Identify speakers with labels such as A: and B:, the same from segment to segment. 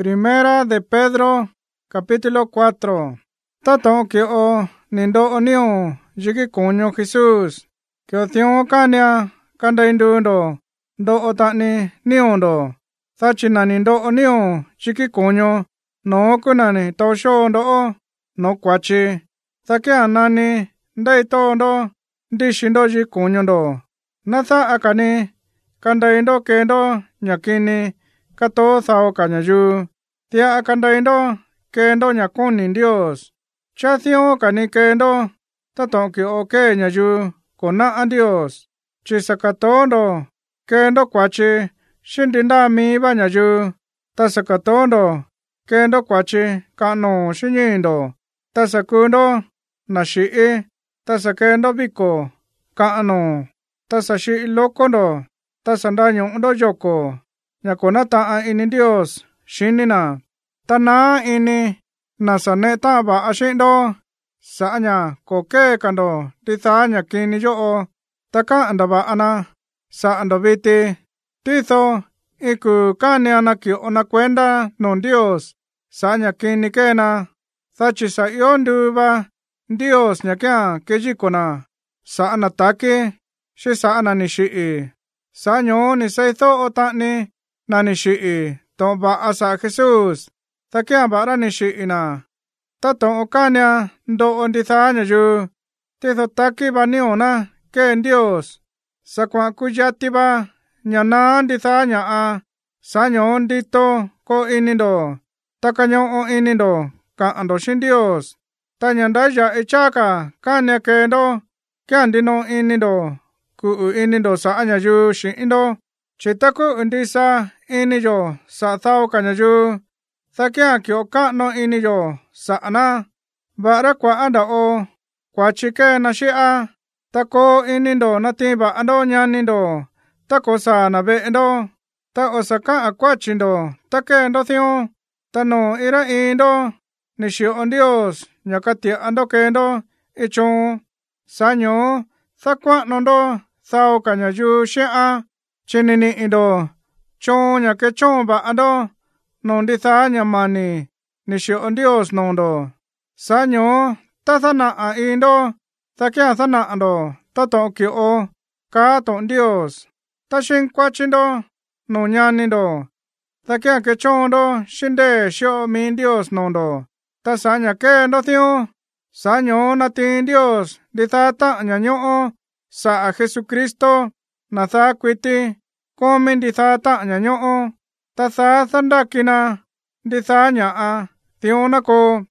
A: Primera de Pedro, capítulo 4. Tato kio nindo onio jiki konyo Jesus. Kio tion kanya kanda indundo do otani niondo. Thachina nindo onio jiki konyo no kunani tosho ndo no kwachi. Thake anani ndaito ndo ndishindo ji konyo ndo. Natha akani kanda indo kendo nyakini kato thao kanyayu. Tia akandaindo kendo nyakuni Dios. Chathio kani kendo tatonki oke nyayu kona a Dios. Chisakatondo kendo kwachi shindinda mi ba nyayu. Tasakatondo kendo kwachi kano shinyindo. Tasakundo nashii. Tasakendo biko kano. Tasashi lokondo. Tasandanyo ndo yoko. Nyakonata a ini Dios. Shinina. Tana ini nasaneta ba ashindo. Saanya koke kando tithanya kini yo. Taka andaba ana. Sa andabiti. Titho iku kanya na kio na kwenda non Dios. Saanya kini kena. Thachi sa yondu ba. Dios nyakia kejikona. Sa anatake. Shi sa ananishii. Sanyo ni saitho otani nanishii. Tomba asa Jesus. Takia bara nishina. Tato okanya ndo ondithanya yu. Titho taki baniona ken Dios. Sakwa kujatiba nyana ndithanya a. Sanyo ndito ko inindo. Takanyo o inindo ka ando shin Dios. Tanyandaya echaka kanya kendo. Kiandino inindo. Ku inindo sa anya yu shindo. Chitaku undisa iniyo sa thao kanyayu. Thakia kio kano iniyo sa ana. Bara kwa anda o. Kwa chike na shia. Tako inindo natimba ando nyanindo. Tako sa nabe endo. Ta osaka akwachindo. Take endo thio. Tano ira indo. Nishio on Dios. Nyakati ando kendo. Icho. Sanyo. Thakwa nondo. Thao kanyayu shia. Chinini indo. Chonya ke chomba ando. Nonditha nyamani. Nishio on Dios nondo. Sanyo. Tathana a indo. Takia thana ando. Tato kio. Kato Dios. Tashin kwachindo. No nyanindo. Takia ke chondo. Shinde shio min Dios nondo. Tasanya ke ndo thio. Sanyo natin Dios. Dithata nyanyo. Sa a Jesucristo. Natha kwiti. Komen dithata nyanyo. Tatha thandakina. Dithanya a. Thiona ko.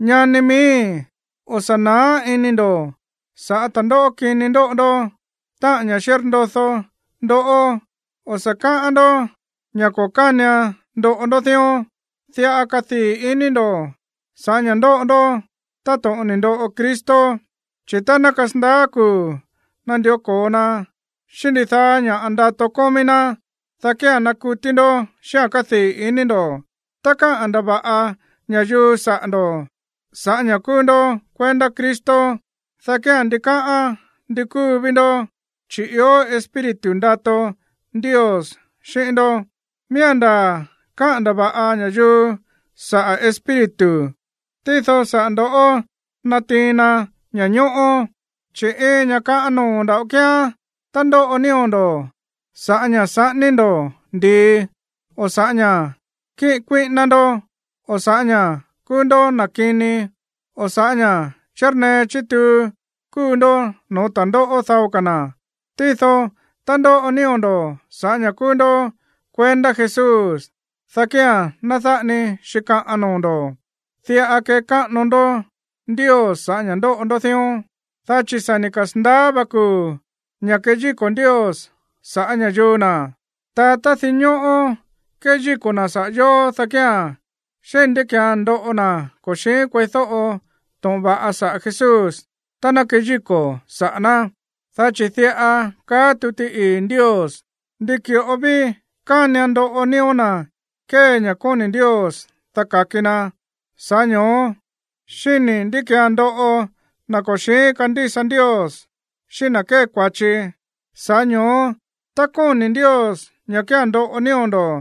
A: Nyanimi. Osana inindo. Sa atando kinindo do. Ta nyashirndo tho. Do. Osaka ando. Nyakokanya. Do thio. Thia akathi inindo. Sa nyando do. Tato unindo o Kristo. Chitana kasndaku. Nandio kona. Shindithanya anda tokomina. Thakia nakutindo. Shakathi inindo. Taka andaba a. Nyayu sa ando. Sa nyakundo. Kwenda Kristo. Thakia andika a. Ndiku bindo. Chiyo espiritu ndato. Dios. Shindo. Mianda. Ka andaba a nyayu. Sa a espiritu. Titho sa ando o. Natina. Nyanyo o. Chie nyaka ano ndao kia. Tando oniondo. Saanya sa nindo. Di. O saanya. Ki kwi nando. O saanya. Kundo nakini. O saanya. Cherne chitu. Kundo no tando o thao kana. Titho. Tando oniondo. Saanya kundo. Kwenda Jesus. Thakia nathani shika anondo. Thia ake ka nondo. Dios saanya ndo ondo thio. Thachisani kasnda baku. Nyakeji con Dios. Saanya yuna. Tata thinyo o. Keji kona sa yo thakia. Shende kia ndo ona. Koshe kwetho o. Tomba asa Jesus. Tana keji ko. Saana. Thachithia a. Ka tuti in Dios. Dikio obi. Kanya ndo oniona. Kenya koni Dios. Takakina. Sanyo. Shini ndikia ndo o. Nakoshe kandisa Dios. Shina ke kwachi. Sanyo. Takoni Dios. Nyakia ndo oniondo.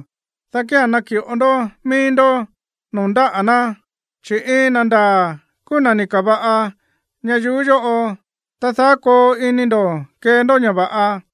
A: takia na kiondo mindo nunda ana chi nanda kunani kaba nya yuyo o tathako inindo kendo nya ba